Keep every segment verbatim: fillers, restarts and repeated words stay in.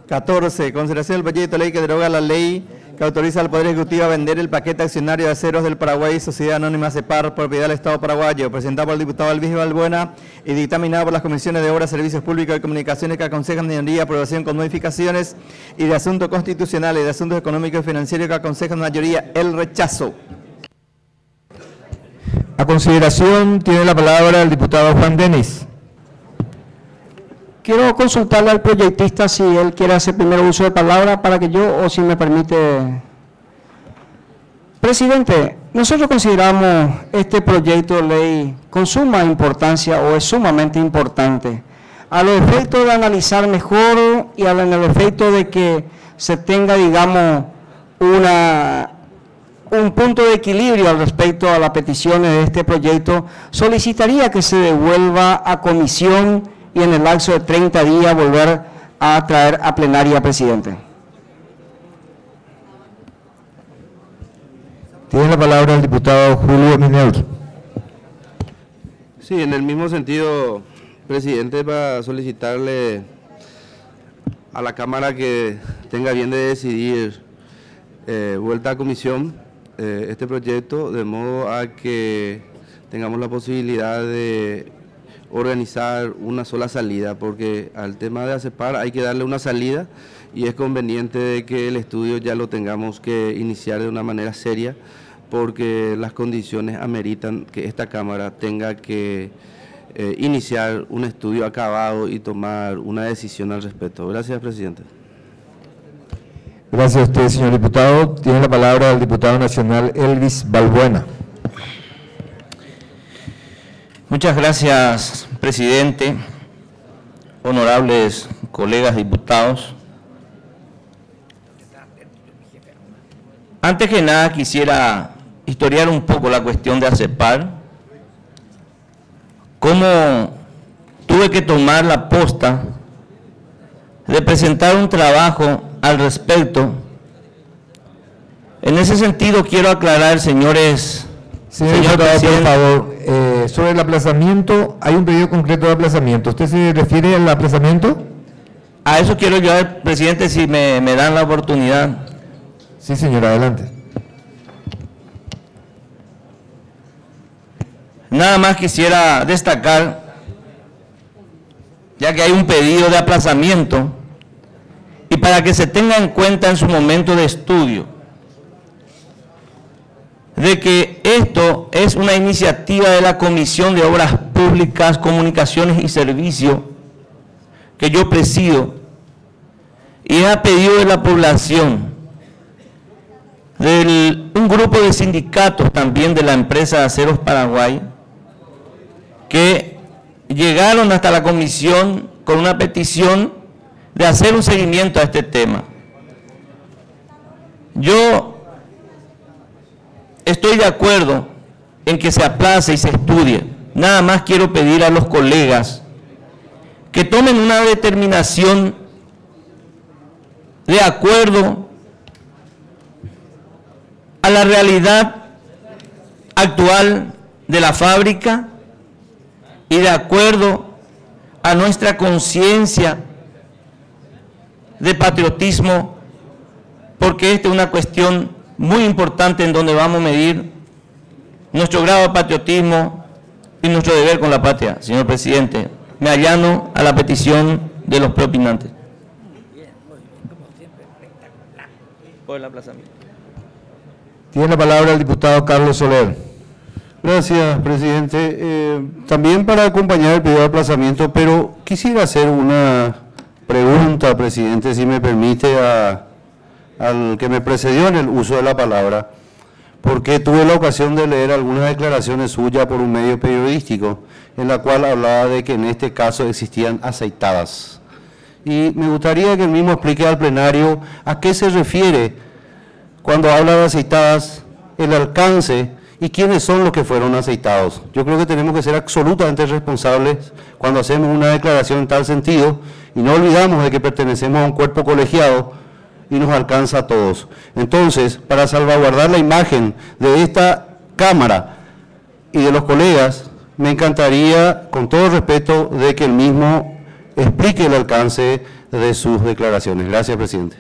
catorce. Consideración del proyecto de ley que deroga la ley que autoriza al Poder Ejecutivo a vender el paquete accionario de aceros del Paraguay, Sociedad Anónima CEPAR, propiedad del Estado paraguayo, presentado por el diputado Alvis Balbuena y dictaminado por las Comisiones de Obras, Servicios Públicos y Comunicaciones que aconsejan mayoría aprobación con modificaciones, y de Asuntos Constitucionales y de Asuntos Económicos y Financieros que aconsejan mayoría el rechazo. A consideración tiene la palabra el diputado Juan Denis. Quiero consultarle al proyectista si él quiere hacer primero uso de palabra para que yo, o si me permite. Presidente, nosotros consideramos este proyecto de ley con suma importancia, o es sumamente importante, a los efectos de analizar mejor y a los efectos de que se tenga, digamos, una, un punto de equilibrio al respecto a las peticiones de este proyecto. Solicitaría que se devuelva a comisión y en el lapso de treinta días volver a traer a plenaria, presidente. Tiene la palabra el diputado Julio Mineur. Sí, en el mismo sentido, presidente, para solicitarle a la Cámara que tenga bien de decidir eh, vuelta a comisión eh, este proyecto, de modo a que tengamos la posibilidad de organizar una sola salida, porque al tema de ACEPAR hay que darle una salida y es conveniente de que el estudio ya lo tengamos que iniciar de una manera seria, porque las condiciones ameritan que esta Cámara tenga que eh, iniciar un estudio acabado y tomar una decisión al respecto. Gracias, presidente. Gracias a usted, señor diputado. Tiene la palabra el diputado nacional Elvis Balbuena. Muchas gracias, presidente, honorables colegas diputados. Antes que nada quisiera historiar un poco la cuestión de ACEPAR, cómo tuve que tomar la posta de presentar un trabajo al respecto. En ese sentido quiero aclarar, señores, Señor, señor diputado, por presidente, favor, eh, sobre el aplazamiento, hay un pedido concreto de aplazamiento. ¿Usted se refiere al aplazamiento? a eso quiero yo, presidente, si me, me dan la oportunidad. Sí, señor, adelante. Nada más quisiera destacar, ya que hay un pedido de aplazamiento, y para que se tenga en cuenta en su momento de estudio, de que esto es una iniciativa de la Comisión de Obras Públicas, Comunicaciones y Servicios, que yo presido, y es a pedido de la población, de un grupo de sindicatos también de la empresa Aceros Paraguay, que llegaron hasta la comisión con una petición de hacer un seguimiento a este tema. Yo estoy de acuerdo en que se aplace y se estudie. Nada más quiero pedir a los colegas que tomen una determinación de acuerdo a la realidad actual de la fábrica y de acuerdo a nuestra conciencia de patriotismo, porque esta es una cuestión muy importante en donde vamos a medir nuestro grado de patriotismo y nuestro deber con la patria. Señor presidente, me allano a la petición de los propinantes. Por el aplazamiento. Tiene la palabra el diputado Carlos Soler. Gracias, presidente. Eh, también para acompañar el pedido de aplazamiento, pero quisiera hacer una pregunta, presidente, si me permite, a, al que me precedió en el uso de la palabra, porque tuve la ocasión de leer algunas declaraciones suyas por un medio periodístico, en la cual hablaba de que en este caso existían aceitadas. Y me gustaría que él mismo explique al plenario a qué se refiere cuando habla de aceitadas, el alcance y quiénes son los que fueron aceitados. Yo creo que tenemos que ser absolutamente responsables cuando hacemos una declaración en tal sentido y no olvidamos de que pertenecemos a un cuerpo colegiado y nos alcanza a todos. Entonces, para salvaguardar la imagen de esta Cámara y de los colegas, me encantaría, con todo respeto, de que el mismo explique el alcance de sus declaraciones. Gracias, presidente.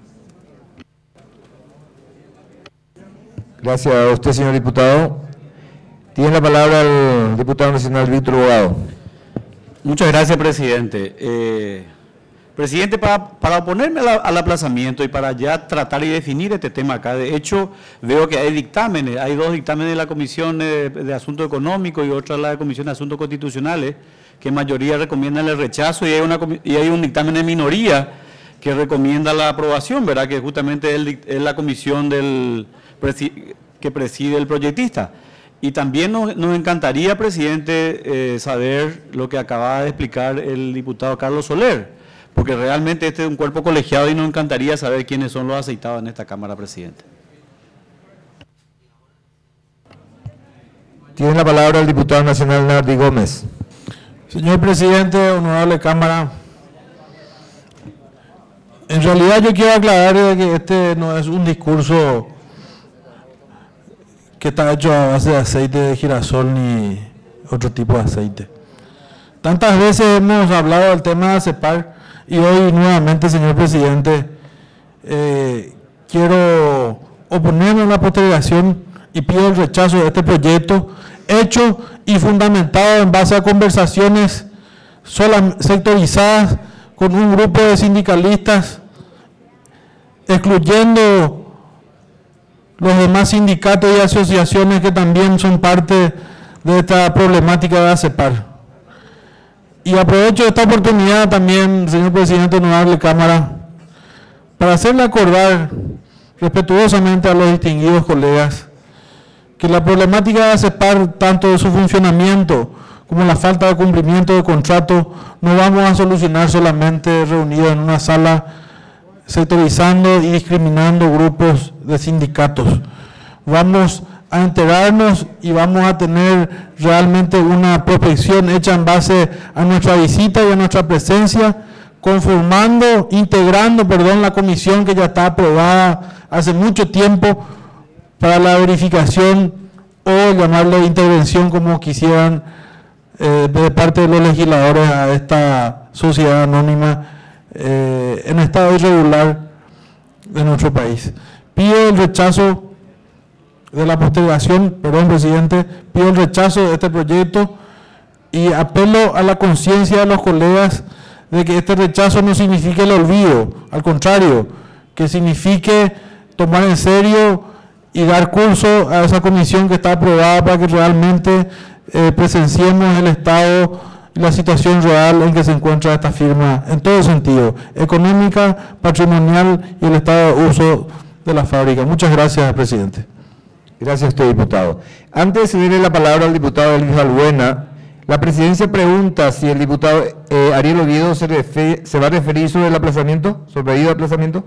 Gracias a usted, señor diputado. Tiene la palabra el diputado nacional Víctor Bogado. Muchas gracias, presidente. Eh, presidente, para, para oponerme a la- al aplazamiento y para ya tratar y definir este tema acá, de hecho, veo que hay dictámenes, hay dos dictámenes de la Comisión eh, de Asuntos Económicos y otra la de Comisión de Asuntos Constitucionales, que en mayoría recomiendan el rechazo, y hay, una, comi- y hay un dictamen de minoría que recomienda la aprobación, ¿verdad? Que justamente es, el dic- es la comisión del, presi- que preside el proyectista. Y también nos, nos encantaría, presidente, eh, saber lo que acaba de explicar el diputado Carlos Soler, porque realmente este es un cuerpo colegiado y nos encantaría saber quiénes son los aceitados en esta Cámara, presidente. Tiene la palabra el diputado nacional Nardi Gómez. Señor presidente, honorable Cámara, en realidad yo quiero aclarar de que este no es un discurso que está hecho a base de aceite de girasol ni otro tipo de aceite. Tantas veces hemos hablado del tema de ACEPAR y hoy nuevamente, señor presidente, eh, quiero oponerme a la postergación y pido el rechazo de este proyecto hecho y fundamentado en base a conversaciones sola- sectorizadas con un grupo de sindicalistas, excluyendo los demás sindicatos y asociaciones que también son parte de esta problemática de ACEPAR. Y aprovecho esta oportunidad también, señor presidente, honorable Cámara, para hacerle acordar respetuosamente a los distinguidos colegas que la problemática de ACEPAR, tanto de su funcionamiento como la falta de cumplimiento de contrato, no vamos a solucionar solamente reunidos en una sala sectorizando y discriminando grupos de sindicatos. Vamos a enterarnos y vamos a tener realmente una prospección hecha en base a nuestra visita y a nuestra presencia, conformando, integrando, perdón, la comisión que ya está aprobada hace mucho tiempo para la verificación o llamarlo intervención, como quisieran, eh, de parte de los legisladores a esta sociedad anónima eh, en estado irregular de nuestro país. Pido el rechazo de la postergación, perdón, presidente, pido el rechazo de este proyecto y apelo a la conciencia de los colegas de que este rechazo no signifique el olvido, al contrario, que signifique tomar en serio y dar curso a esa comisión que está aprobada para que realmente eh, presenciemos el estado y la situación real en que se encuentra esta firma, en todo sentido, económica, patrimonial y el estado de uso de la fábrica. Muchas gracias, presidente. Gracias a usted, diputado. Antes de cederle la palabra al diputado Elvis Balbuena, la presidencia pregunta si el diputado eh, Ariel Oviedo se, refe- se va a referir sobre el aplazamiento, sobre el pedido de aplazamiento.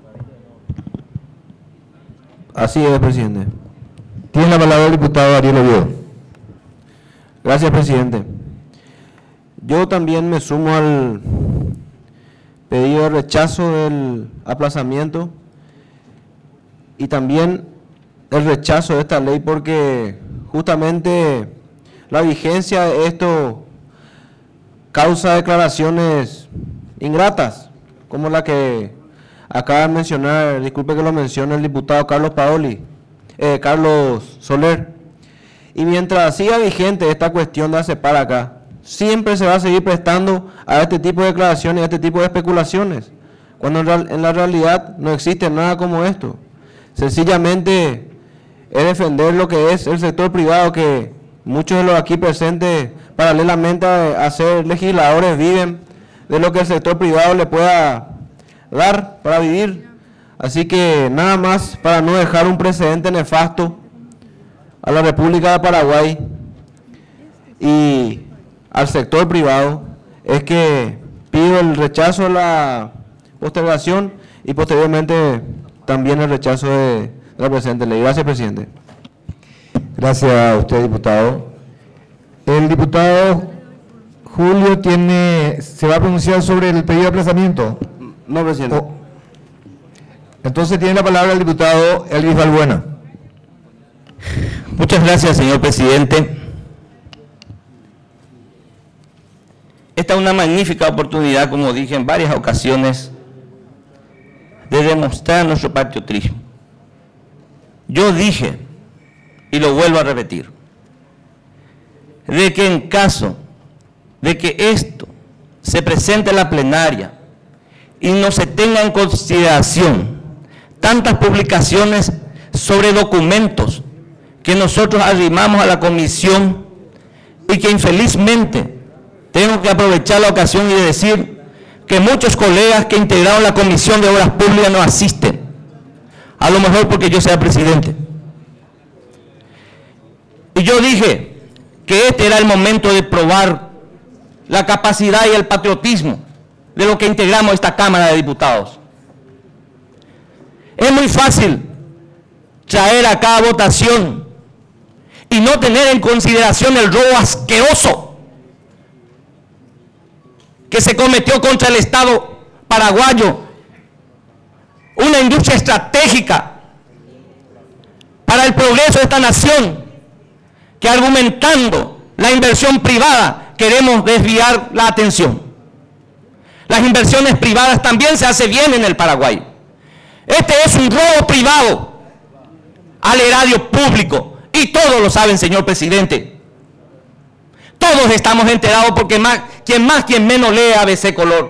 Así es, presidente. Tiene la palabra el diputado Ariel Oviedo. Gracias, presidente. Yo también me sumo al pedido de rechazo del aplazamiento y también el rechazo de esta ley porque justamente la vigencia de esto causa declaraciones ingratas, como la que acaba de mencionar, disculpe que lo mencione el diputado Carlos Paoli, eh, Carlos Soler. Y mientras siga vigente esta cuestión de ACEPAR acá, siempre se va a seguir prestando a este tipo de declaraciones, a este tipo de especulaciones, cuando en, real, en la realidad no existe nada como esto. Sencillamente es defender lo que es el sector privado, que muchos de los aquí presentes, paralelamente a, a ser legisladores, viven de lo que el sector privado le pueda dar para vivir. Así que nada más para no dejar un precedente nefasto a la República de Paraguay y al sector privado, es que pido el rechazo de la postergación y posteriormente también el rechazo de, de la presente ley. Gracias, presidente. Gracias a usted, diputado. El diputado Julio tiene, se va a pronunciar sobre el pedido de aplazamiento. No, presidente. Oh. Entonces tiene la palabra el diputado Elvis Balbuena. Muchas gracias, señor presidente. esta es una magnífica oportunidad, como dije en varias ocasiones, de demostrar nuestro patriotismo. Yo dije, y lo vuelvo a repetir, de que en caso de que esto se presente en la plenaria y no se tenga en consideración tantas publicaciones sobre documentos que nosotros arrimamos a la comisión y que infelizmente tengo que aprovechar la ocasión y decir que muchos colegas que integraron la Comisión de Obras Públicas no asisten, a lo mejor porque yo sea presidente. Y yo dije que este era el momento de probar la capacidad y el patriotismo de lo que integramos esta Cámara de Diputados. Es muy fácil traer acá a votación y no tener en consideración el robo asqueroso que se cometió contra el Estado paraguayo, una industria estratégica para el progreso de esta nación, que argumentando la inversión privada queremos desviar la atención. Las inversiones privadas también se hacen bien en el Paraguay. Este es un robo privado al erario público y todos lo saben, señor presidente. Todos estamos enterados porque más, quien más, quien menos lee A B C Color.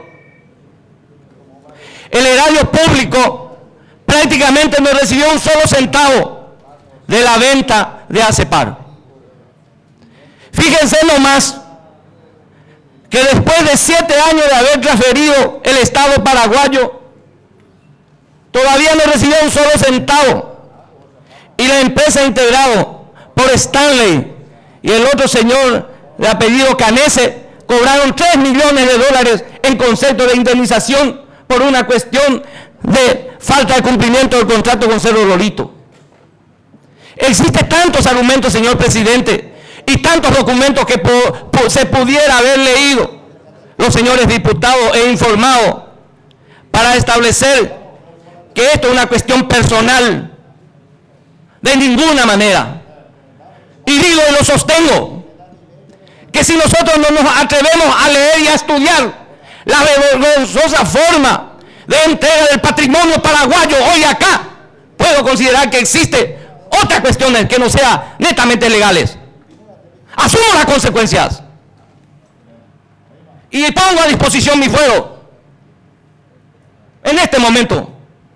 El erario público prácticamente no recibió un solo centavo de la venta de ACEPAR. Fíjense nomás que después de siete años de haber transferido el Estado paraguayo, todavía no recibió un solo centavo. Y la empresa integrado por Stanley y el otro señor de apellido Canese cobraron tres millones de dólares en concepto de indemnización por una cuestión de falta de cumplimiento del contrato con Cerro Lorito. Existen tantos argumentos, señor presidente, y tantos documentos que po, po, se pudiera haber leído los señores diputados e informados para establecer que esto es una cuestión personal. De ninguna manera. Y digo y lo sostengo, que si nosotros no nos atrevemos a leer y a estudiar la vergonzosa forma de entrega del patrimonio paraguayo hoy acá, puedo considerar que existe otras cuestiones que no sean netamente legales. Asumo las consecuencias y pongo a disposición mi fuero en este momento.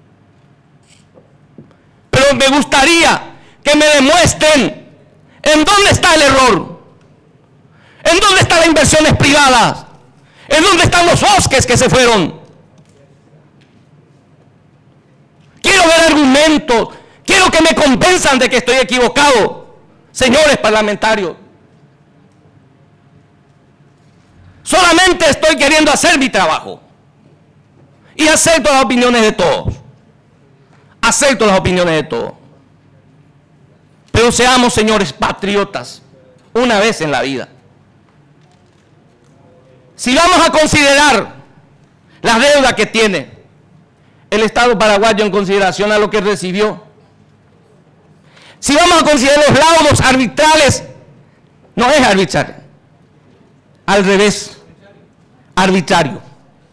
Pero me gustaría que me demuestren en dónde está el error, en dónde están las inversiones privadas, en dónde están los bosques que se fueron. Quiero ver argumentos, quiero que me convenzan de que estoy equivocado, señores parlamentarios. Solamente estoy queriendo hacer mi trabajo y acepto las opiniones de todos. Acepto las opiniones de todos. Pero seamos, señores, patriotas una vez en la vida. Si vamos a considerar la deuda que tiene el Estado paraguayo en consideración a lo que recibió, si vamos a considerar los laudos arbitrales, no es arbitrario, al revés, arbitrario.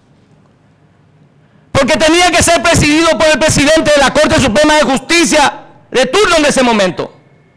Porque tenía que ser presidido por el presidente de la Corte Suprema de Justicia de turno en ese momento.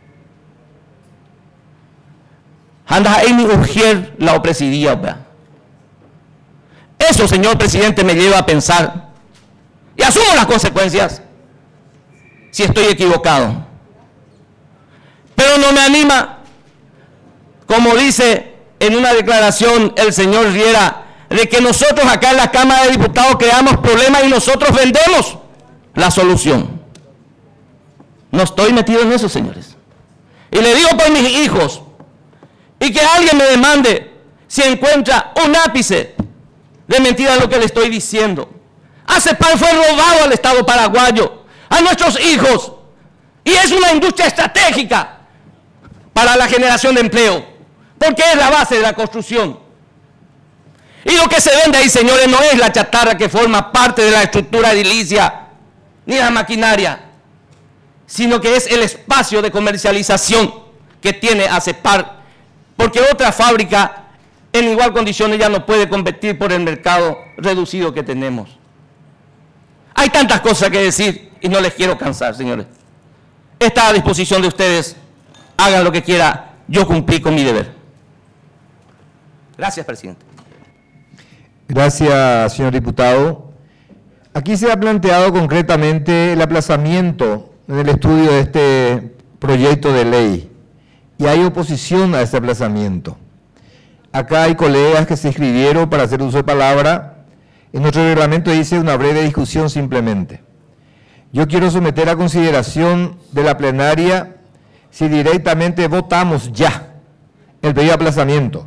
Anda ahí ni urgir la presidía, ¿verdad? Eso, señor presidente, me lleva a pensar y asumo las consecuencias si estoy equivocado. Pero no me anima, como dice en una declaración el señor Riera, de que nosotros acá en la Cámara de Diputados creamos problemas y nosotros vendemos la solución. No estoy metido en eso, señores. Y le digo por mis hijos, y que alguien me demande si encuentra un ápice de mentira en lo que le estoy diciendo. ACEPAR fue robado al Estado paraguayo, a nuestros hijos, y es una industria estratégica para la generación de empleo, porque es la base de la construcción. Y lo que se vende ahí, señores, no es la chatarra que forma parte de la estructura edilicia, ni la maquinaria, sino que es el espacio de comercialización que tiene ACEPAR, porque otra fábrica en igual condiciones ya no puede competir por el mercado reducido que tenemos. Hay tantas cosas que decir y no les quiero cansar, señores. Está a disposición de ustedes, hagan lo que quieran, yo cumplí con mi deber. Gracias, presidente. Gracias, señor diputado. Aquí se ha planteado concretamente el aplazamiento en el estudio de este proyecto de ley y hay oposición a ese aplazamiento. Acá hay colegas que se inscribieron para hacer uso de palabra. En nuestro reglamento dice una breve discusión simplemente. Yo quiero someter a consideración de la plenaria si directamente votamos ya el pedido de aplazamiento.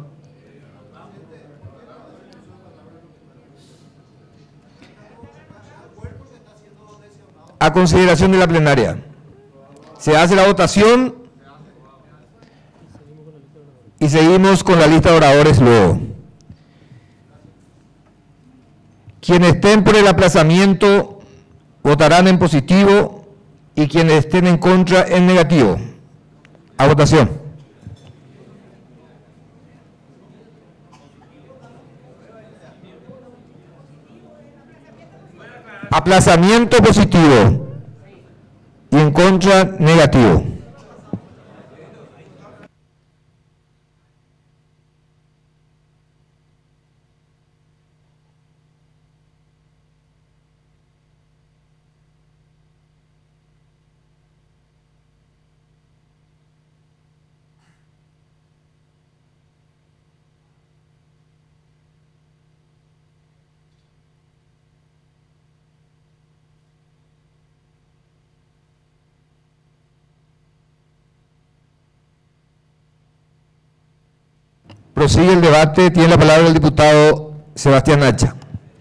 A consideración de la plenaria. Se hace la votación y seguimos con la lista de oradores luego. Quienes estén por el aplazamiento votarán en positivo y quienes estén en contra en negativo. A votación. Aplazamiento positivo y en contra negativo. Prosigue el debate. Tiene la palabra el diputado Sebastián Nacha.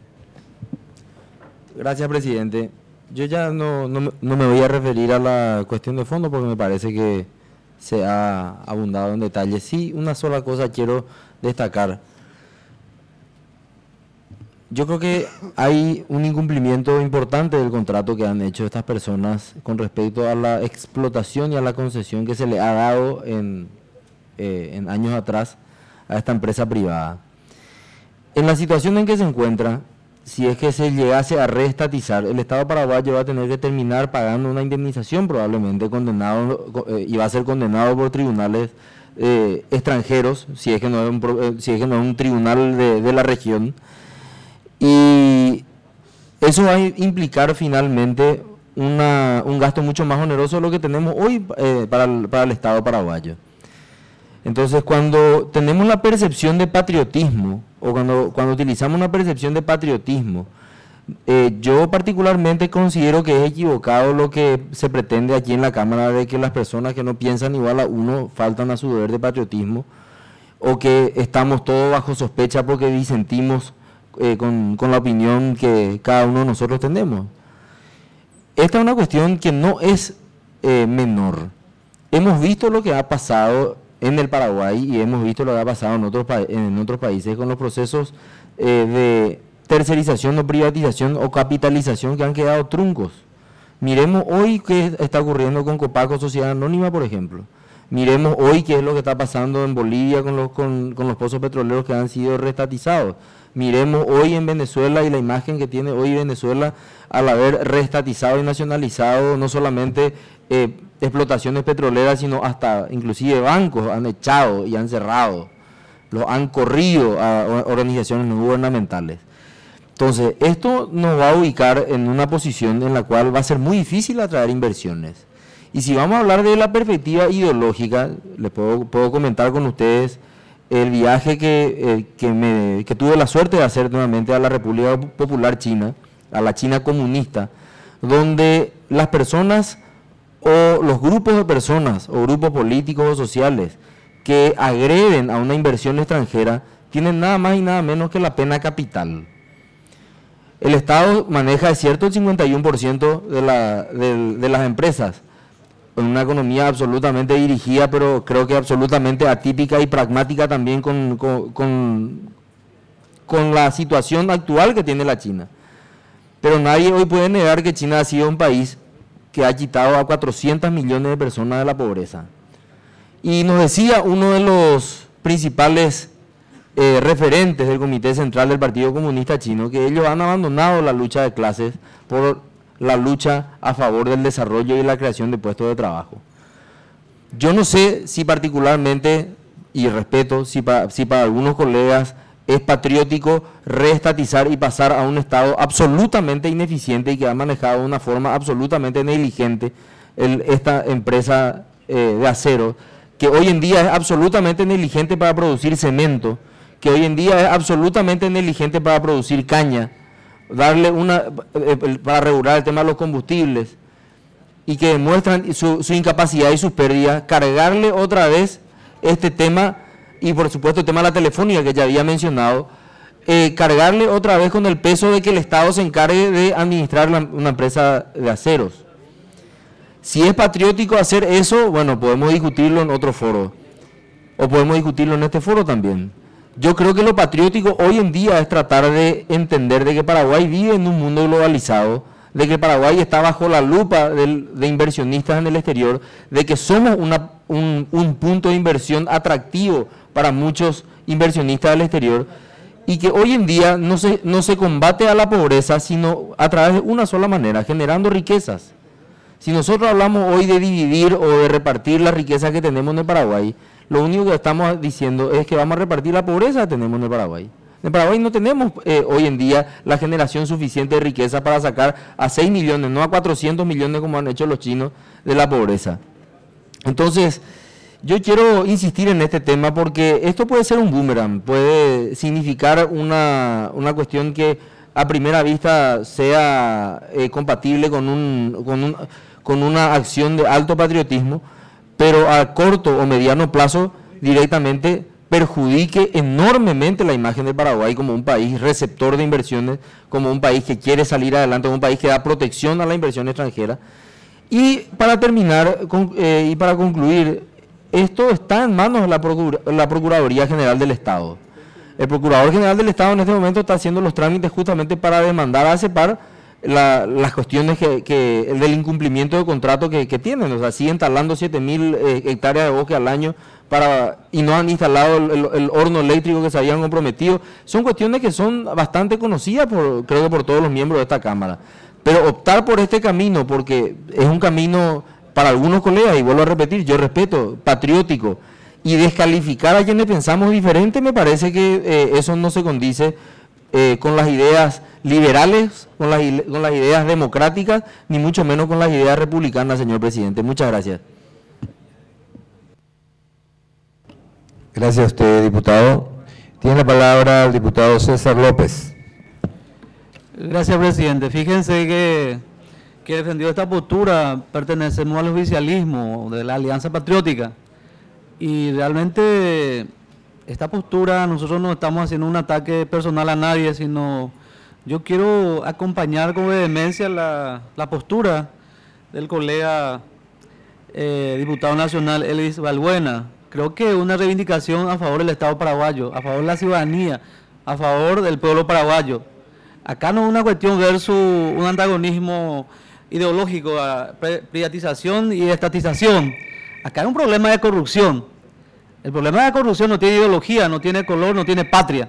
Gracias, presidente. Yo ya no, no, me- no me voy a referir a la cuestión de fondo porque me parece que se ha abundado en detalle. Sí, una sola cosa quiero destacar. Yo creo que hay un incumplimiento importante del contrato que han hecho estas personas con respecto a la explotación y a la concesión que se le ha dado en, eh, en años atrás a esta empresa privada. En la situación en que se encuentra, si es que se llegase a reestatizar, el Estado paraguayo va a tener que terminar pagando una indemnización, probablemente condenado, eh, y va a ser condenado por tribunales eh, extranjeros, si es que no es un, pro- eh, si es que no es un tribunal de, de la región, y eso va a implicar finalmente una, un gasto mucho más oneroso de lo que tenemos hoy eh, para, el, para el Estado paraguayo. Entonces, cuando tenemos la percepción de patriotismo, o cuando, cuando utilizamos una percepción de patriotismo, eh, yo particularmente considero que es equivocado lo que se pretende aquí en la Cámara de que las personas que no piensan igual a uno faltan a su deber de patriotismo, o que estamos todos bajo sospecha porque disentimos eh, con, con la opinión que cada uno de nosotros tenemos. Esta es una cuestión que no es eh, menor. Hemos visto lo que ha pasado en el Paraguay y hemos visto lo que ha pasado en otros, pa- en otros países con los procesos eh, de tercerización o privatización o capitalización que han quedado truncos. Miremos hoy qué está ocurriendo con Copaco Sociedad Anónima, por ejemplo. Miremos hoy qué es lo que está pasando en Bolivia con los, con, con los pozos petroleros que han sido reestatizados. Miremos hoy en Venezuela y la imagen que tiene hoy Venezuela al haber reestatizado y nacionalizado no solamente eh, explotaciones petroleras, sino hasta inclusive bancos han echado y han cerrado, los han corrido a o- organizaciones no gubernamentales. Entonces, esto nos va a ubicar en una posición en la cual va a ser muy difícil atraer inversiones. Y si vamos a hablar de la perspectiva ideológica, les puedo, puedo comentar con ustedes el viaje que, eh, que, me, que tuve la suerte de hacer nuevamente a la República Popular China, a la China comunista, donde las personas o los grupos de personas o grupos políticos o sociales que agreden a una inversión extranjera tienen nada más y nada menos que la pena capital. El Estado maneja, es cierto, el cincuenta y uno por ciento de, la, de, de las empresas, en una economía absolutamente dirigida, pero creo que absolutamente atípica y pragmática también con, con, con, con la situación actual que tiene la China. Pero nadie hoy puede negar que China ha sido un país que ha quitado a cuatrocientos millones de personas de la pobreza. Y nos decía uno de los principales eh, referentes del Comité Central del Partido Comunista Chino, que ellos han abandonado la lucha de clases por la lucha a favor del desarrollo y la creación de puestos de trabajo. Yo no sé si particularmente, y respeto, si, pa, si para algunos colegas es patriótico reestatizar y pasar a un Estado absolutamente ineficiente y que ha manejado de una forma absolutamente negligente el, esta empresa eh, de acero, que hoy en día es absolutamente negligente para producir cemento, que hoy en día es absolutamente negligente para producir caña, darle una, eh, para regular el tema de los combustibles, y que demuestran su, su incapacidad y sus pérdidas, cargarle otra vez este tema, y por supuesto el tema de la telefónica que ya había mencionado, eh, cargarle otra vez con el peso de que el Estado se encargue de administrar la, una empresa de aceros. Si es patriótico hacer eso, bueno, podemos discutirlo en otro foro, o podemos discutirlo en este foro también. Yo creo que lo patriótico hoy en día es tratar de entender de que Paraguay vive en un mundo globalizado, de que Paraguay está bajo la lupa de, de inversionistas en el exterior, de que somos una, un, un punto de inversión atractivo para muchos inversionistas del exterior, y que hoy en día no se, no se combate a la pobreza, sino a través de una sola manera, generando riquezas. Si nosotros hablamos hoy de dividir o de repartir la riqueza que tenemos en el Paraguay, lo único que estamos diciendo es que vamos a repartir la pobreza que tenemos en el Paraguay. En Paraguay no tenemos eh, hoy en día la generación suficiente de riqueza para sacar a seis millones, no a cuatrocientos millones como han hecho los chinos, de la pobreza. Entonces, yo quiero insistir en este tema porque esto puede ser un boomerang, puede significar una, una cuestión que a primera vista sea eh, compatible con, un, con, un, con una acción de alto patriotismo, pero a corto o mediano plazo directamente perjudique enormemente la imagen de Paraguay como un país receptor de inversiones, como un país que quiere salir adelante, como un país que da protección a la inversión extranjera. Y para terminar con, eh, y para concluir, esto está en manos de la, Procura, la Procuraduría General del Estado. El Procurador General del Estado en este momento está haciendo los trámites justamente para demandar a ACEPAR la, las cuestiones que, que, del incumplimiento de contrato que, que tienen. O sea, siguen talando siete mil eh, hectáreas de bosque al año para, y no han instalado el, el, el horno eléctrico que se habían comprometido. Son cuestiones que son bastante conocidas, por, creo que por todos los miembros de esta Cámara. Pero optar por este camino, porque es un camino para algunos colegas, y vuelvo a repetir, yo respeto, patriótico, y descalificar a quienes pensamos diferente, me parece que eh, eso no se condice eh, con las ideas liberales, con las, con las ideas democráticas, ni mucho menos con las ideas republicanas, señor presidente. Muchas gracias. Gracias a usted, diputado. Tiene la palabra el diputado César López. Gracias, presidente. Fíjense que, que defendió esta postura, pertenecemos al oficialismo de la Alianza Patriótica, y realmente esta postura, nosotros no estamos haciendo un ataque personal a nadie, sino yo quiero acompañar con vehemencia la, la postura del colega eh, diputado nacional Elvis Balbuena. Creo que una reivindicación a favor del Estado paraguayo, a favor de la ciudadanía, a favor del pueblo paraguayo. Acá no es una cuestión versus un antagonismo ideológico, a privatización y estatización. Acá hay un problema de corrupción. El problema de corrupción no tiene ideología, no tiene color, no tiene patria.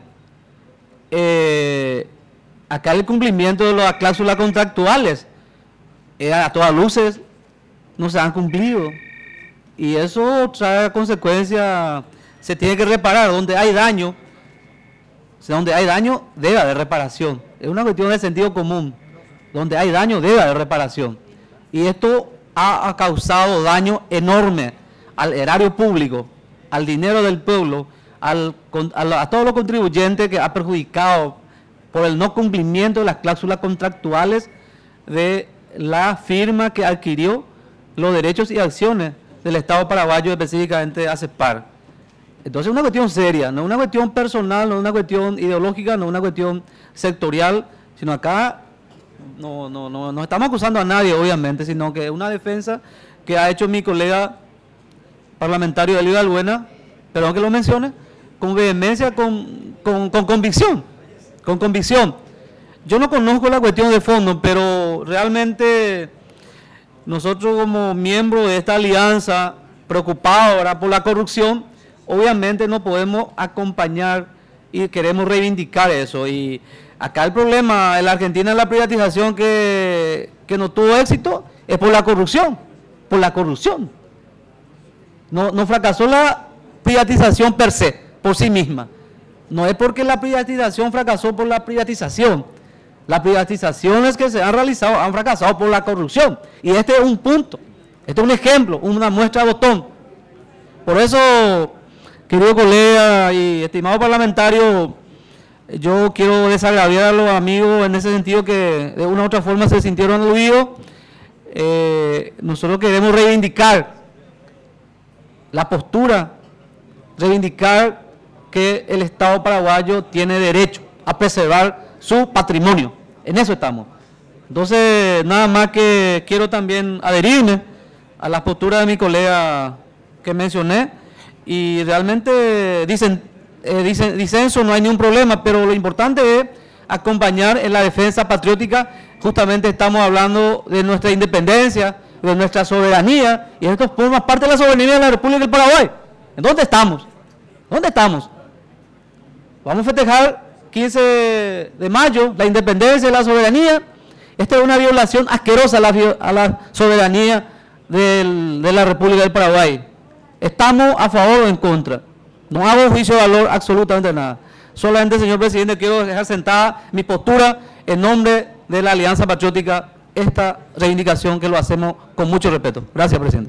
Eh, acá el cumplimiento de las cláusulas contractuales, eh, a todas luces, no se han cumplido. Y eso trae consecuencias, se tiene que reparar. Donde hay daño, donde hay daño, debe haber reparación. Es una cuestión de sentido común. Donde hay daño, debe haber reparación. Y esto ha, ha causado daño enorme al erario público, al dinero del pueblo, al, a, a todos los contribuyentes, que ha perjudicado por el no cumplimiento de las cláusulas contractuales de la firma que adquirió los derechos y acciones del Estado paraguayo, específicamente ACEPAR. Entonces es una cuestión seria, no es una cuestión personal, no es una cuestión ideológica, no es una cuestión sectorial, sino acá no, no, no, no estamos acusando a nadie, obviamente, sino que es una defensa que ha hecho mi colega parlamentario Elvis Balbuena, perdón que lo mencione, con vehemencia, con, con, con convicción, con convicción. Yo no conozco la cuestión de fondo, pero realmente nosotros como miembros de esta alianza, preocupados ahora por la corrupción, obviamente no podemos acompañar y queremos reivindicar eso. Y acá el problema en la Argentina es la privatización que, que no tuvo éxito, es por la corrupción, por la corrupción. No, no fracasó la privatización per se, por sí misma. No es porque la privatización fracasó por la privatización. Las privatizaciones que se han realizado han fracasado por la corrupción. Y este es un punto, este es un ejemplo, una muestra de botón. Por eso, querido colega y estimado parlamentario, yo quiero desagraviar a los amigos en ese sentido que de una u otra forma se sintieron aludidos. Eh, nosotros queremos reivindicar la postura, reivindicar que el Estado paraguayo tiene derecho a preservar su patrimonio. En eso estamos. Entonces, nada más que quiero también adherirme a la postura de mi colega que mencioné, y realmente dicen, eh, dicen, disenso, no hay ningún problema, pero lo importante es acompañar en la defensa patriótica. Justamente estamos hablando de nuestra independencia, de nuestra soberanía, y esto forma parte de la soberanía de la República del Paraguay. ¿En dónde estamos? ¿Dónde estamos? Vamos a festejar quince de mayo la independencia y la soberanía. Esta es una violación asquerosa a la, a la soberanía del, de la República del Paraguay. ¿Estamos a favor o en contra? No hago juicio de valor absolutamente nada. Solamente, señor presidente, quiero dejar sentada mi postura en nombre de la Alianza Patriótica, esta reivindicación que lo hacemos con mucho respeto. Gracias, presidente.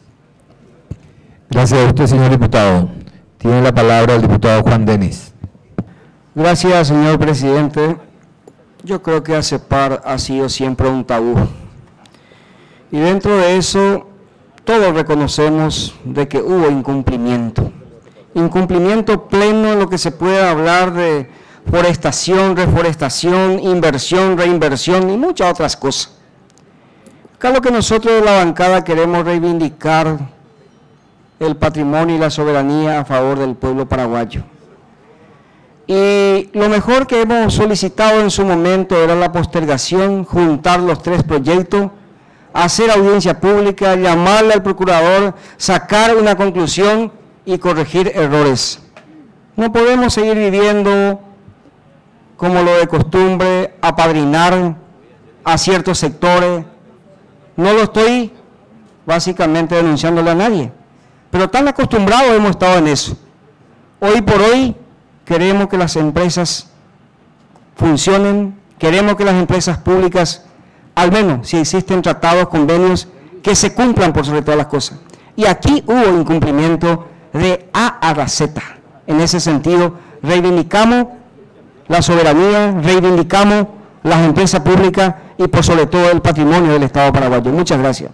Gracias a usted, señor diputado. Tiene la palabra el diputado Juan Denis. Gracias, señor presidente. Yo creo que ACEPAR ha sido siempre un tabú. Y dentro de eso, todos reconocemos de que hubo incumplimiento. Incumplimiento pleno en lo que se puede hablar de forestación, reforestación, inversión, reinversión y muchas otras cosas. Acá lo que nosotros de la bancada queremos reivindicar el patrimonio y la soberanía a favor del pueblo paraguayo. Y lo mejor que hemos solicitado en su momento era la postergación, juntar los tres proyectos, hacer audiencia pública, llamarle al procurador, sacar una conclusión y corregir errores. No podemos seguir viviendo como lo de costumbre, apadrinar a ciertos sectores. No lo estoy básicamente denunciándole a nadie, pero tan acostumbrados hemos estado en eso. Hoy por hoy queremos que las empresas funcionen, queremos que las empresas públicas, al menos si existen tratados, convenios, que se cumplan por sobre todas las cosas. Y aquí hubo incumplimiento de A a la Z. En ese sentido, reivindicamos la soberanía, reivindicamos las empresas públicas y por sobre todo el patrimonio del Estado paraguayo. Muchas gracias.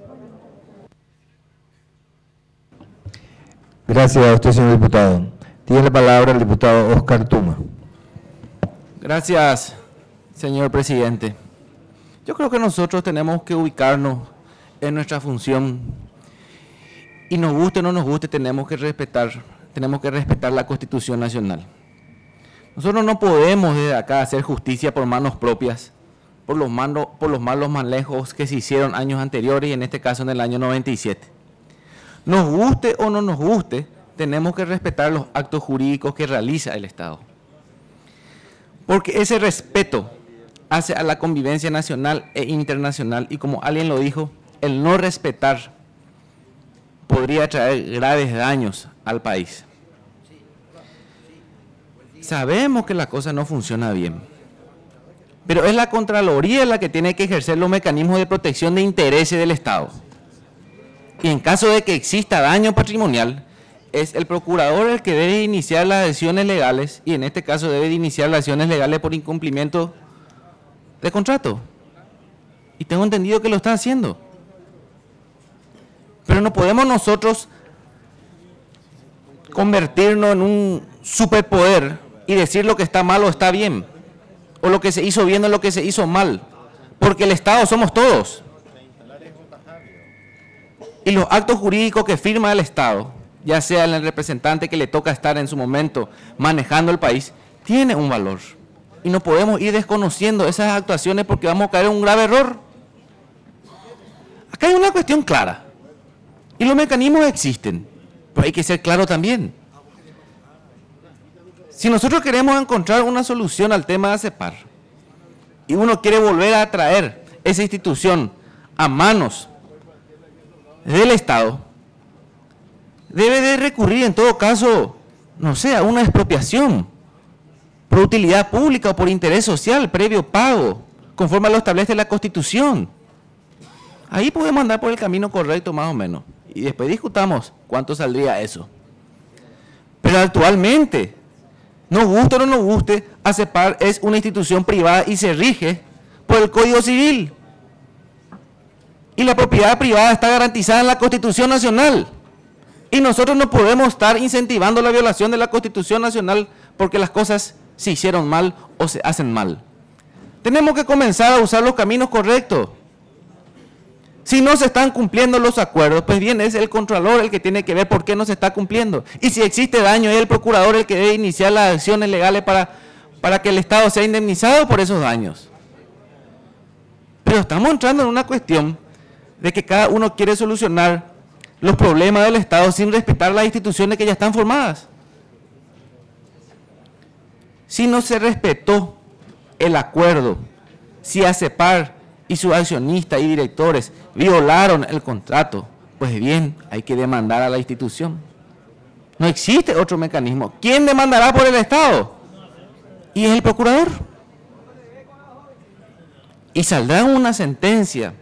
Gracias a usted, señor diputado. Tiene la palabra el diputado Oscar Tuma. Gracias, señor presidente. Yo creo que nosotros tenemos que ubicarnos en nuestra función y nos guste o no nos guste, tenemos que respetar, tenemos que respetar la Constitución Nacional. Nosotros no podemos desde acá hacer justicia por manos propias, por los, malos, por los malos manejos que se hicieron años anteriores y en este caso en el año noventa y siete. Nos guste o no nos guste, tenemos que respetar los actos jurídicos que realiza el Estado. Porque ese respeto hace a la convivencia nacional e internacional y como alguien lo dijo, el no respetar podría traer graves daños al país. Sabemos que la cosa no funciona bien, pero es la Contraloría la que tiene que ejercer los mecanismos de protección de intereses del Estado. Y en caso de que exista daño patrimonial, es el procurador el que debe iniciar las acciones legales y en este caso debe iniciar las acciones legales por incumplimiento de contrato. Y tengo entendido que lo está haciendo. Pero no podemos nosotros convertirnos en un superpoder y decir lo que está mal o está bien, o lo que se hizo bien o lo que se hizo mal, porque el Estado somos todos. Y los actos jurídicos que firma el Estado, ya sea el representante que le toca estar en su momento manejando el país, tiene un valor. Y no podemos ir desconociendo esas actuaciones porque vamos a caer en un grave error. Acá hay una cuestión clara. Y los mecanismos existen, pero hay que ser claro también. Si nosotros queremos encontrar una solución al tema de ACEPAR y uno quiere volver a traer esa institución a manos del Estado, debe de recurrir en todo caso, no sé, a una expropiación por utilidad pública o por interés social, previo pago, conforme a lo establece la Constitución. Ahí podemos andar por el camino correcto más o menos. Y después discutamos cuánto saldría eso. Pero actualmente, nos guste o no nos guste, ACEPAR es una institución privada y se rige por el Código Civil. Y la propiedad privada está garantizada en la Constitución Nacional. Y nosotros no podemos estar incentivando la violación de la Constitución Nacional porque las cosas se hicieron mal o se hacen mal. Tenemos que comenzar a usar los caminos correctos. Si no se están cumpliendo los acuerdos, pues bien, es el Contralor el que tiene que ver por qué no se está cumpliendo. Y si existe daño, es el Procurador el que debe iniciar las acciones legales para, para que el Estado sea indemnizado por esos daños. Pero estamos entrando en una cuestión de que cada uno quiere solucionar los problemas del Estado sin respetar las instituciones que ya están formadas. Si no se respetó el acuerdo, si ACEPAR y sus accionistas y directores violaron el contrato, pues bien, hay que demandar a la institución. No existe otro mecanismo. ¿Quién demandará por el Estado? Y es el procurador. Y saldrá una sentencia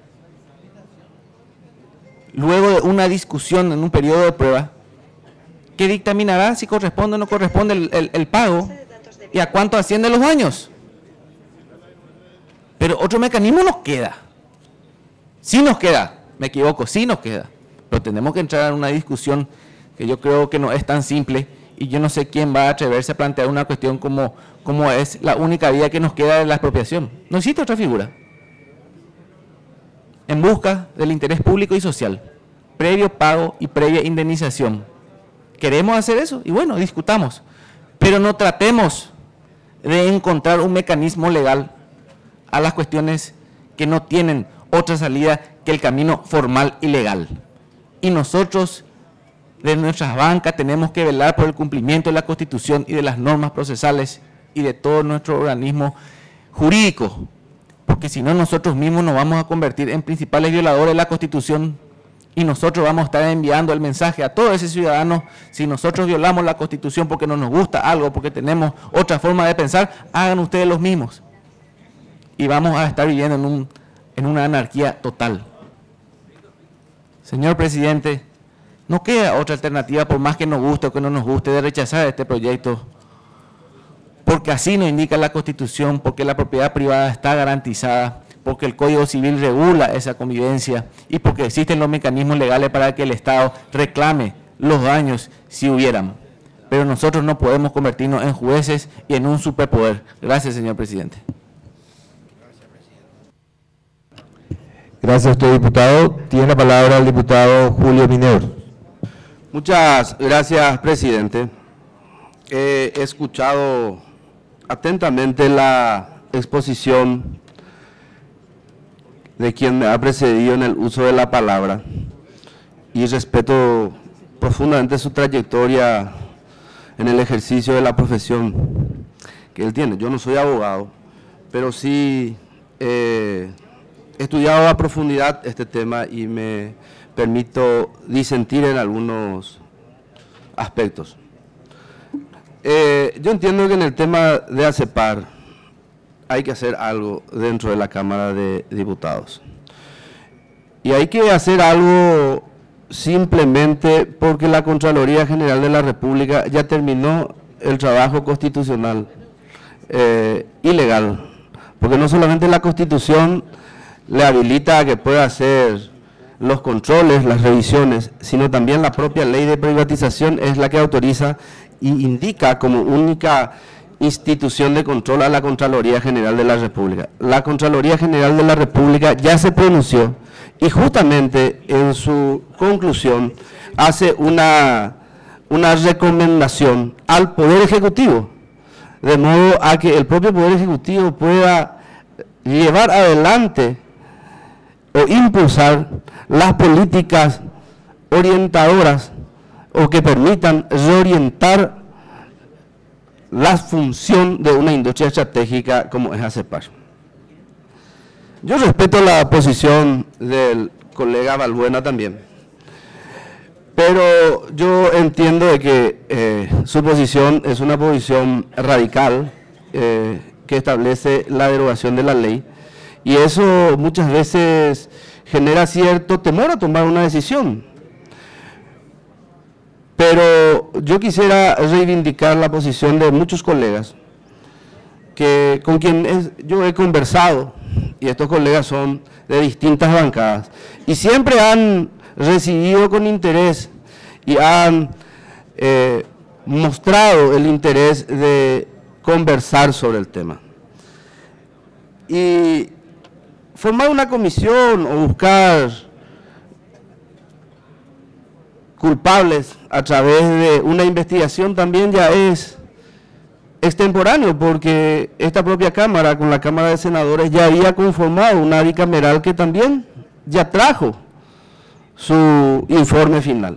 luego de una discusión en un periodo de prueba que dictaminará si corresponde o no corresponde el, el, el pago y a cuánto ascienden los daños. Pero otro mecanismo nos queda. Sí nos queda, me equivoco, sí nos queda. Pero tenemos que entrar en una discusión que yo creo que no es tan simple y yo no sé quién va a atreverse a plantear una cuestión como, como es la única vía que nos queda de la expropiación. No existe otra figura. En busca del interés público y social, previo pago y previa indemnización. ¿Queremos hacer eso? Y bueno, discutamos. Pero no tratemos de encontrar un mecanismo legal a las cuestiones que no tienen otra salida que el camino formal y legal. Y nosotros, de nuestras bancas, tenemos que velar por el cumplimiento de la Constitución y de las normas procesales y de todo nuestro organismo jurídico, porque si no nosotros mismos nos vamos a convertir en principales violadores de la Constitución y nosotros vamos a estar enviando el mensaje a todos esos ciudadanos: si nosotros violamos la Constitución porque no nos gusta algo, porque tenemos otra forma de pensar, hagan ustedes los mismos. Y vamos a estar viviendo en, un, en una anarquía total. Señor presidente, no queda otra alternativa, por más que nos guste o que no nos guste, de rechazar este proyecto, porque así nos indica la Constitución, porque la propiedad privada está garantizada, porque el Código Civil regula esa convivencia y porque existen los mecanismos legales para que el Estado reclame los daños si hubieran. Pero nosotros no podemos convertirnos en jueces y en un superpoder. Gracias, señor presidente. Gracias a usted, diputado. Tiene la palabra el diputado Julio Mineur. Muchas gracias, presidente. He escuchado atentamente la exposición de quien me ha precedido en el uso de la palabra y respeto profundamente su trayectoria en el ejercicio de la profesión que él tiene. Yo no soy abogado, pero sí eh, he estudiado a profundidad este tema y me permito disentir en algunos aspectos. Eh, yo entiendo que en el tema de ACEPAR hay que hacer algo dentro de la Cámara de Diputados. Y hay que hacer algo simplemente porque la Contraloría General de la República ya terminó el trabajo constitucional eh, y legal. Porque no solamente la Constitución le habilita a que pueda hacer los controles, las revisiones, sino también la propia ley de privatización es la que autoriza y indica como única institución de control a la Contraloría General de la República. La Contraloría General de la República ya se pronunció y justamente en su conclusión hace una, una recomendación al Poder Ejecutivo, de modo a que el propio Poder Ejecutivo pueda llevar adelante o impulsar las políticas orientadoras o que permitan reorientar la función de una industria estratégica como es ACEPAR. Yo respeto la posición del colega Balbuena también, pero yo entiendo de que eh, su posición es una posición radical eh, que establece la derogación de la ley, y eso muchas veces genera cierto temor a tomar una decisión. Pero yo quisiera reivindicar la posición de muchos colegas que, con quienes yo he conversado, y estos colegas son de distintas bancadas, y siempre han recibido con interés y han eh, mostrado el interés de conversar sobre el tema. Y formar una comisión o buscar culpables a través de una investigación también ya es extemporáneo, porque esta propia Cámara, con la Cámara de Senadores, ya había conformado una bicameral que también ya trajo su informe final.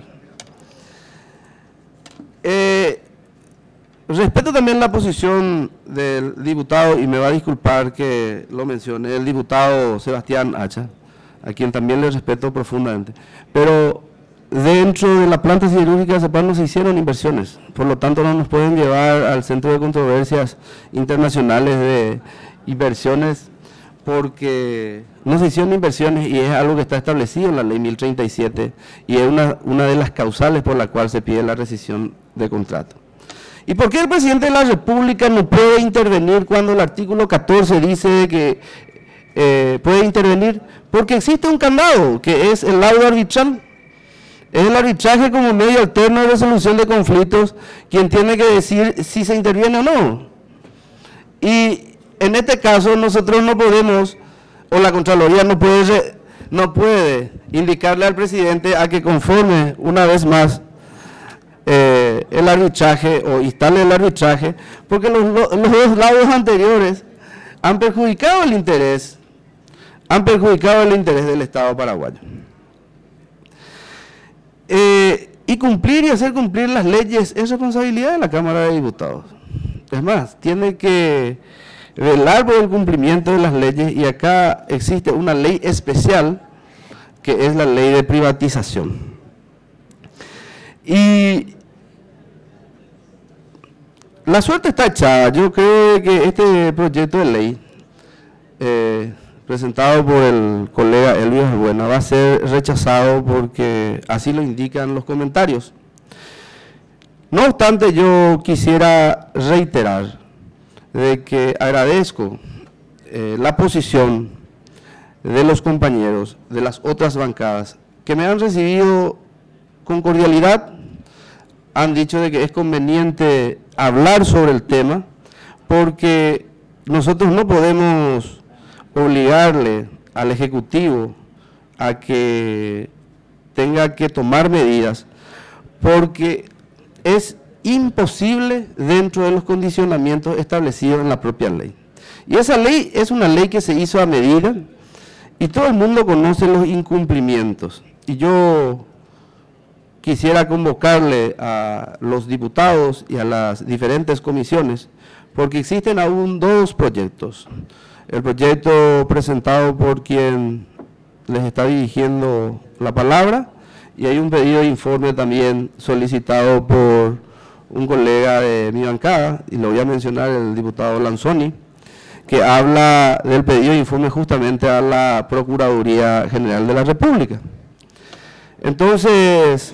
Eh, respeto también la posición del diputado, y me va a disculpar que lo mencione, el diputado Sebastián Hacha, a quien también le respeto profundamente, pero dentro de la planta siderúrgica de ACEPAR no se hicieron inversiones, por lo tanto no nos pueden llevar al centro de controversias internacionales de inversiones, porque no se hicieron inversiones y es algo que está establecido en la ley mil treinta y siete, y es una, una de las causales por la cual se pide la rescisión de contrato. ¿Y por qué el presidente de la República no puede intervenir cuando el artículo catorce dice que eh, puede intervenir? Porque existe un candado, que es el laudo arbitral. Es el arbitraje como medio alterno de resolución de conflictos quien tiene que decir si se interviene o no. Y en este caso nosotros no podemos, o la Contraloría no puede, no puede indicarle al presidente a que conforme una vez más eh, el arbitraje o instale el arbitraje, porque los, los dos laudos anteriores han perjudicado el interés, han perjudicado el interés del Estado paraguayo. Eh, y cumplir y hacer cumplir las leyes es responsabilidad de la Cámara de Diputados. Es más, tiene que velar por el cumplimiento de las leyes, y acá existe una ley especial que es la ley de privatización. Y la suerte está echada. Yo creo que este proyecto de ley eh, presentado por el colega Elvis Balbuena va a ser rechazado porque así lo indican los comentarios. No obstante, yo quisiera reiterar de que agradezco eh, la posición de los compañeros de las otras bancadas que me han recibido con cordialidad, han dicho de que es conveniente hablar sobre el tema, porque nosotros no podemos obligarle al Ejecutivo a que tenga que tomar medidas, porque es imposible dentro de los condicionamientos establecidos en la propia ley. Y esa ley es una ley que se hizo a medida, y todo el mundo conoce los incumplimientos. Y yo quisiera convocarle a los diputados y a las diferentes comisiones, porque existen aún dos proyectos. El proyecto presentado por quien les está dirigiendo la palabra, y hay un pedido de informe también solicitado por un colega de mi bancada, y lo voy a mencionar, el diputado Lanzoni, que habla del pedido de informe justamente a la Procuraduría General de la República. Entonces,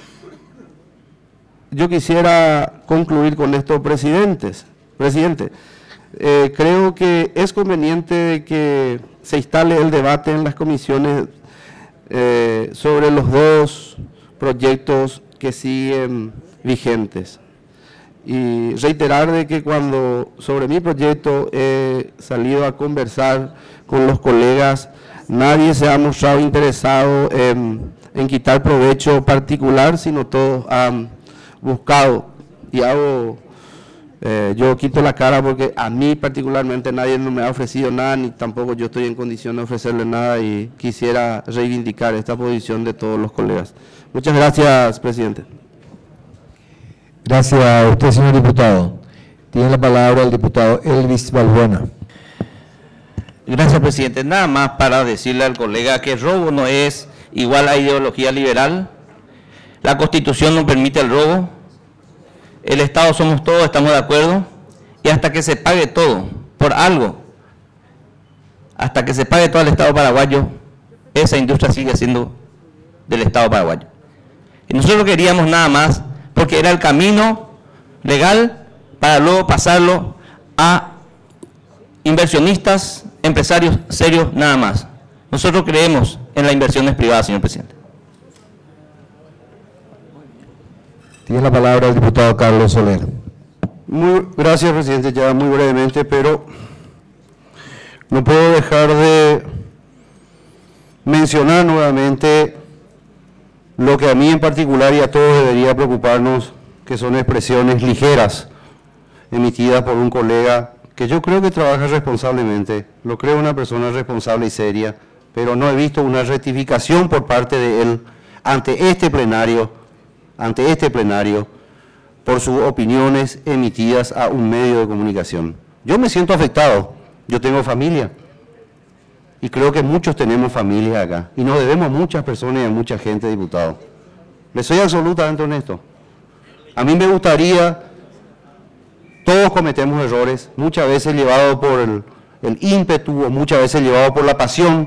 yo quisiera concluir con esto, presidentes, presidente. Eh, creo que es conveniente que se instale el debate en las comisiones eh, sobre los dos proyectos que siguen vigentes. Y reiterar de que cuando sobre mi proyecto he salido a conversar con los colegas, nadie se ha mostrado interesado en, en quitar provecho particular, sino todos han buscado, y hago, eh, yo quito la cara porque a mí particularmente nadie no me ha ofrecido nada, ni tampoco yo estoy en condición de ofrecerle nada, y quisiera reivindicar esta posición de todos los colegas. Muchas gracias, presidente. Gracias a usted, señor diputado. Tiene la palabra el diputado Elvis Balbuena. Gracias, presidente. Nada más para decirle al colega que el robo no es igual a ideología liberal. La Constitución no permite el robo. El Estado somos todos, estamos de acuerdo. Y hasta que se pague todo por algo, hasta que se pague todo al Estado paraguayo, esa industria sigue siendo del Estado paraguayo. Y nosotros queríamos nada más, porque era el camino legal para luego pasarlo a inversionistas, empresarios serios, nada más. Nosotros creemos en las inversiones privadas, señor presidente. Tiene la palabra el diputado Carlos Soler. Muy, gracias, presidente. Ya muy brevemente, pero no puedo dejar de mencionar nuevamente lo que a mí en particular y a todos debería preocuparnos, que son expresiones ligeras emitidas por un colega que yo creo que trabaja responsablemente, lo creo una persona responsable y seria, pero no he visto una rectificación por parte de él ante este plenario, ante este plenario, por sus opiniones emitidas a un medio de comunicación. Yo me siento afectado, yo tengo familia, y creo que muchos tenemos familia acá, y nos debemos a muchas personas y a mucha gente, diputado. Les soy absolutamente honesto. A mí me gustaría, todos cometemos errores, muchas veces llevados por el, el ímpetu, o muchas veces llevados por la pasión,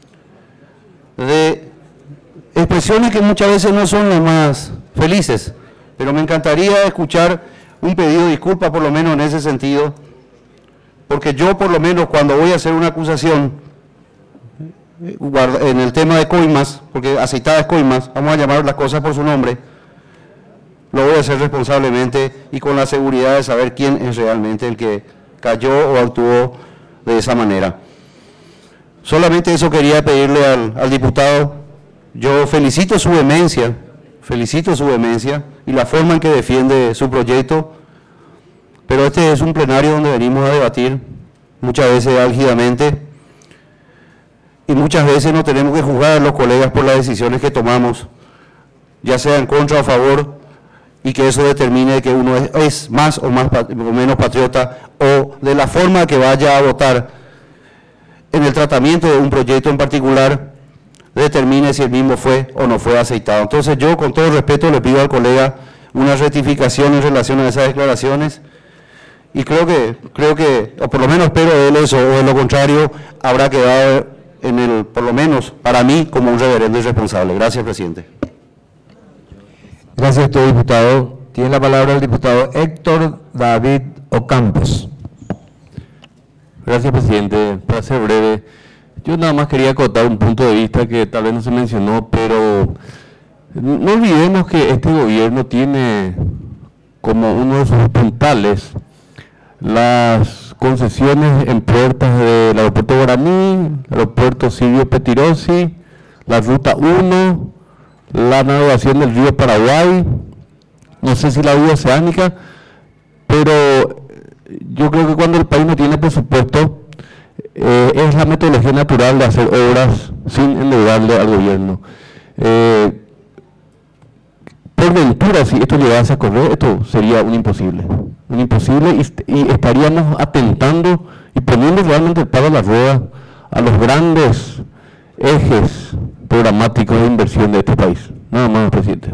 de expresiones que muchas veces no son las más felices, pero me encantaría escuchar un pedido de disculpa, por lo menos en ese sentido, porque yo por lo menos cuando voy a hacer una acusación, en el tema de coimas, porque aceitada es coimas, vamos a llamar las cosas por su nombre, lo voy a hacer responsablemente y con la seguridad de saber quién es realmente el que cayó o actuó de esa manera. Solamente eso quería pedirle al, al diputado. Yo felicito su vehemencia, felicito su vehemencia y la forma en que defiende su proyecto, pero este es un plenario donde venimos a debatir, muchas veces álgidamente, y muchas veces no tenemos que juzgar a los colegas por las decisiones que tomamos, ya sea en contra o a favor, y que eso determine que uno es, es más o, más o menos patriota, o de la forma que vaya a votar en el tratamiento de un proyecto en particular, determine si el mismo fue o no fue aceitado. Entonces yo, con todo respeto, le pido al colega una rectificación en relación a esas declaraciones, y creo que, creo que o por lo menos espero de él eso, o de lo contrario, habrá quedado en el, por lo menos para mí, como un reverendo irresponsable. Gracias, presidente. Gracias a usted, diputado. Tiene la palabra el diputado Héctor David Ocampos. Gracias, presidente. Para ser breve, yo nada más quería acotar un punto de vista que tal vez no se mencionó, pero no olvidemos que este gobierno tiene como uno de sus puntales las concesiones en puertas del aeropuerto Guaraní, el aeropuerto Silvio Pettirossi, la ruta uno, la navegación del río Paraguay, no sé si la vía oceánica, pero yo creo que cuando el país no tiene presupuesto, eh, es la metodología natural de hacer obras sin endeudarle al gobierno. Eh, por ventura, si esto llegase a correr, esto sería un imposible, un imposible y, y estaríamos atentando y poniendo realmente el palo a la rueda a los grandes ejes programáticos de inversión de este país. Nada más, presidente.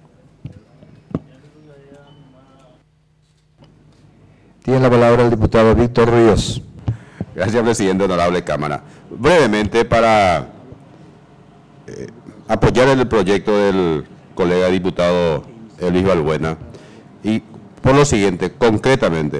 Tiene la palabra el diputado Víctor Ríos. Gracias, presidente, honorable Cámara. Brevemente, para eh, apoyar el proyecto del colega diputado Elvis Balbuena, y por lo siguiente, concretamente,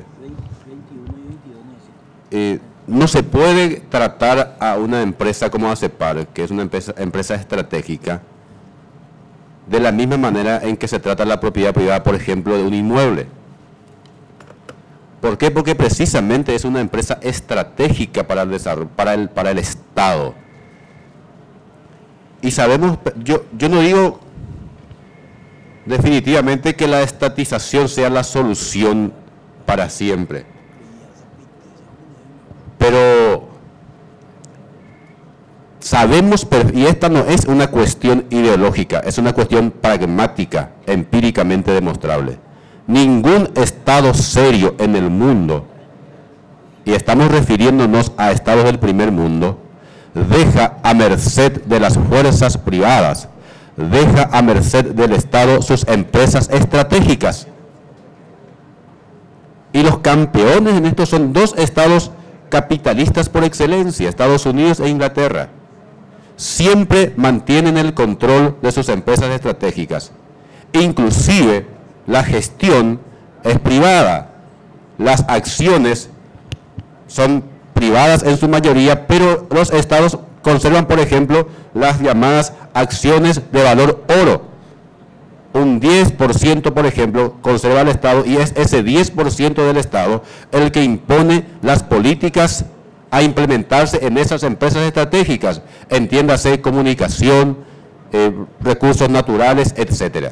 eh, no se puede tratar a una empresa como ACEPAR, que es una empresa, empresa estratégica, de la misma manera en que se trata la propiedad privada, por ejemplo, de un inmueble. ¿Por qué? Porque precisamente es una empresa estratégica para el desarrollo, para el, para el Estado. Y sabemos, yo, yo no digo definitivamente que la estatización sea la solución para siempre, pero sabemos, y esta no es una cuestión ideológica, es una cuestión pragmática, empíricamente demostrable. ningún Estado serio en el mundo, y estamos refiriéndonos a estados del primer mundo, deja a merced de las fuerzas privadas, deja a merced del Estado sus empresas estratégicas. Y los campeones en esto son dos estados capitalistas por excelencia, Estados Unidos e Inglaterra. Siempre mantienen el control de sus empresas estratégicas. Inclusive la gestión es privada. Las acciones son privadas en su mayoría, pero los estados conservan, por ejemplo, las llamadas acciones de valor oro. Un diez por ciento, por ejemplo, conserva el Estado, y es ese diez por ciento del Estado el que impone las políticas a implementarse en esas empresas estratégicas, entiéndase comunicación, eh, recursos naturales, etcétera.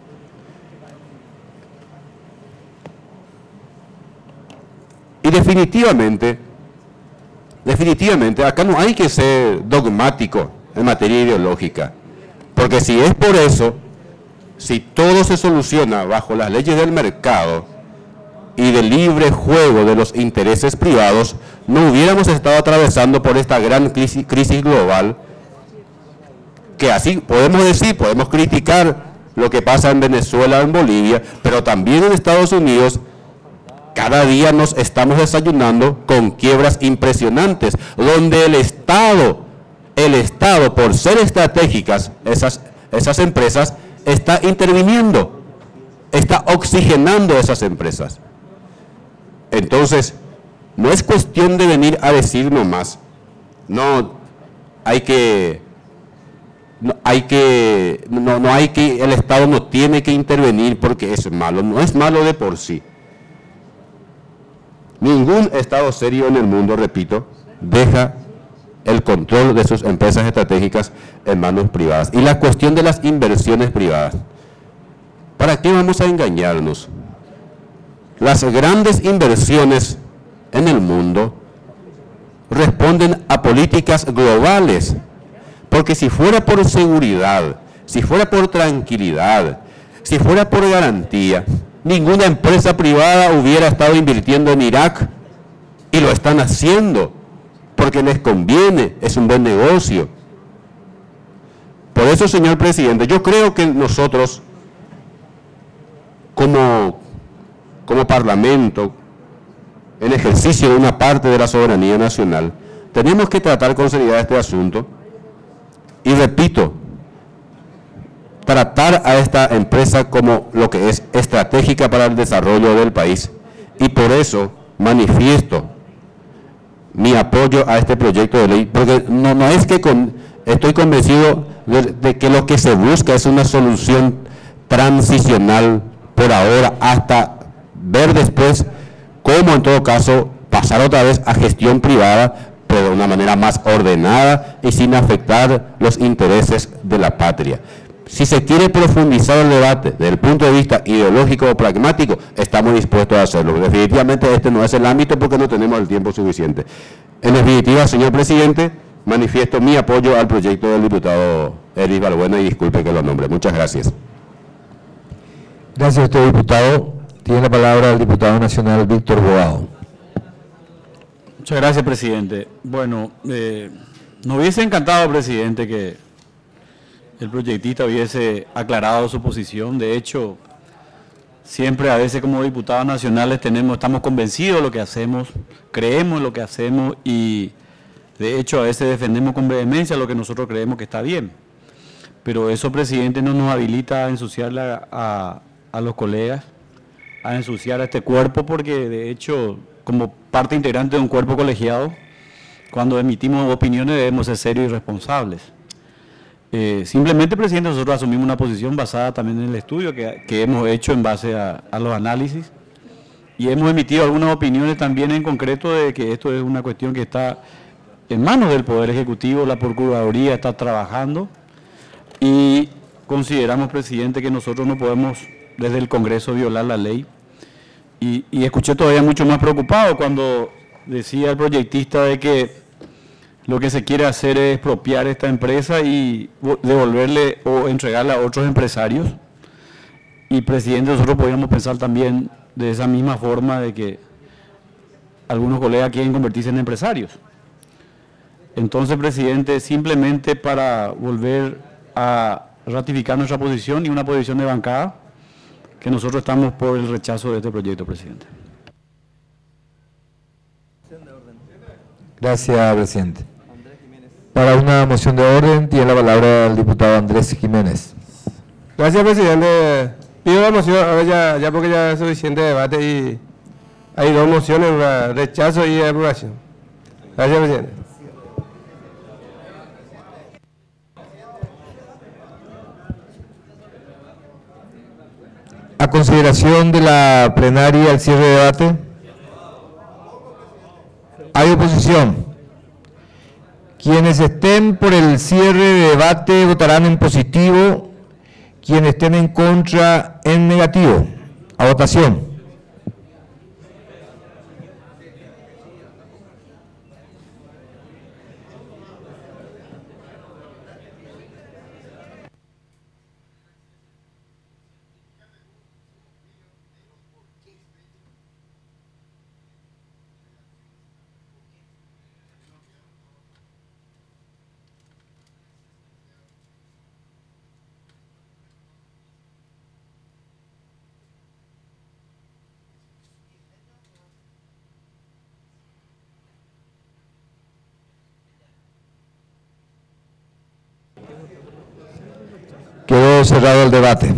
Y definitivamente, definitivamente, acá no hay que ser dogmático en materia ideológica, porque si es por eso, si todo se soluciona bajo las leyes del mercado y del libre juego de los intereses privados, no hubiéramos estado atravesando por esta gran crisis, crisis global, que así podemos decir, podemos criticar lo que pasa en Venezuela o en Bolivia, pero también en Estados Unidos. Cada día nos estamos desayunando con quiebras impresionantes, donde el Estado, el Estado, por ser estratégicas, esas, esas empresas, está interviniendo, está oxigenando esas empresas. Entonces, no es cuestión de venir a decir nomás, no, hay que, no hay que, no, no hay que, el Estado no tiene que intervenir porque es malo, no es malo de por sí. Ningún Estado serio en el mundo, repito, deja el control de sus empresas estratégicas en manos privadas. Y la cuestión de las inversiones privadas. ¿Para qué vamos a engañarnos? Las grandes inversiones en el mundo responden a políticas globales, porque si fuera por seguridad, si fuera por tranquilidad, si fuera por garantía, ninguna empresa privada hubiera estado invirtiendo en Irak, y lo están haciendo porque les conviene, es un buen negocio. Por eso, señor presidente, yo creo que nosotros, como, como Parlamento, en ejercicio de una parte de la soberanía nacional, tenemos que tratar con seriedad este asunto y, repito, tratar a esta empresa como lo que es estratégica para el desarrollo del país. Y por eso manifiesto mi apoyo a este proyecto de ley, porque no, no es que con, estoy convencido de, de que lo que se busca es una solución transicional por ahora, hasta ver después cómo en todo caso pasar otra vez a gestión privada, pero de una manera más ordenada y sin afectar los intereses de la patria. Si se quiere profundizar el debate desde el punto de vista ideológico o pragmático, estamos dispuestos a hacerlo. Definitivamente este no es el ámbito porque no tenemos el tiempo suficiente. En definitiva, señor presidente, manifiesto mi apoyo al proyecto del diputado Elis Balbuena y disculpe que lo nombre. Muchas gracias. Gracias a usted, diputado. Tiene la palabra el diputado nacional Víctor Boado. Muchas gracias, presidente. Bueno, eh, nos hubiese encantado, presidente, que el proyectista hubiese aclarado su posición. De hecho, siempre a veces como diputados nacionales tenemos, estamos convencidos de lo que hacemos, creemos en lo que hacemos y de hecho a veces defendemos con vehemencia lo que nosotros creemos que está bien. Pero eso, presidente, no nos habilita a ensuciarle a, a, a los colegas, a ensuciar a este cuerpo, porque de hecho, como parte integrante de un cuerpo colegiado, cuando emitimos opiniones debemos ser serios y responsables. Eh, simplemente, presidente, nosotros asumimos una posición basada también en el estudio que, que hemos hecho en base a, a los análisis y hemos emitido algunas opiniones también en concreto de que esto es una cuestión que está en manos del Poder Ejecutivo, la Procuraduría está trabajando y consideramos, presidente, que nosotros no podemos desde el Congreso violar la ley y, y escuché todavía mucho más preocupado cuando decía el proyectista de que lo que se quiere hacer es expropiar esta empresa y devolverle o entregarla a otros empresarios. Y, presidente, nosotros podríamos pensar también de esa misma forma de que algunos colegas quieren convertirse en empresarios. Entonces, presidente, simplemente para volver a ratificar nuestra posición y una posición de bancada, que nosotros estamos por el rechazo de este proyecto, presidente. Gracias, presidente. Para una moción de orden tiene la palabra el diputado Andrés Jiménez. Gracias, presidente. Pido la moción, ahora ya, ya porque ya es suficiente debate y hay dos mociones, una rechazo y aprobación. Gracias, presidente. A consideración de la plenaria al cierre de debate. ¿Hay oposición? Quienes estén por el cierre de debate votarán en positivo. Quienes estén en contra, en negativo. A votación. Quedó cerrado el debate.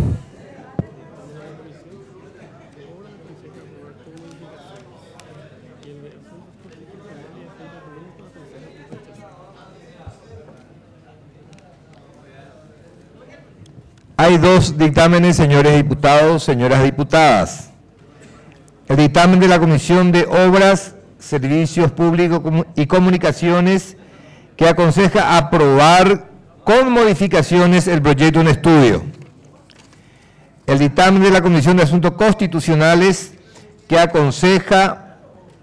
Hay dos dictámenes, señores diputados, señoras diputadas. El dictamen de la Comisión de Obras, Servicios Públicos y Comunicaciones, que aconseja aprobar con modificaciones el proyecto en estudio. El dictamen de la Comisión de Asuntos Constitucionales, que aconseja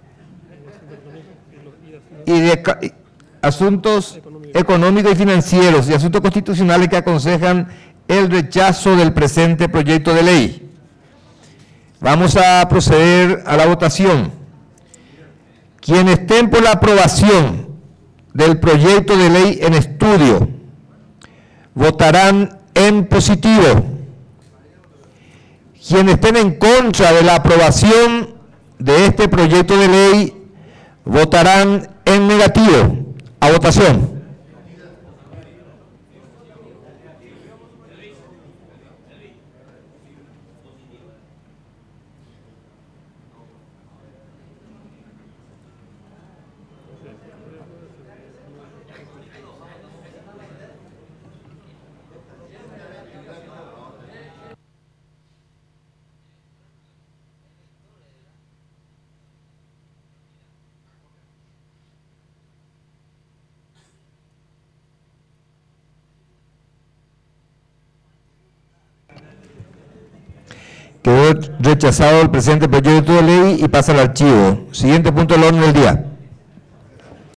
y de asuntos económicos y financieros y asuntos constitucionales, que aconsejan el rechazo del presente proyecto de ley. Vamos a proceder a la votación. Quienes estén por la aprobación del proyecto de ley en estudio votarán en positivo. Quienes estén en contra de la aprobación de este proyecto de ley votarán en negativo. A votación. Quedó rechazado el presente proyecto de ley y pasa al archivo. Siguiente punto del orden del día.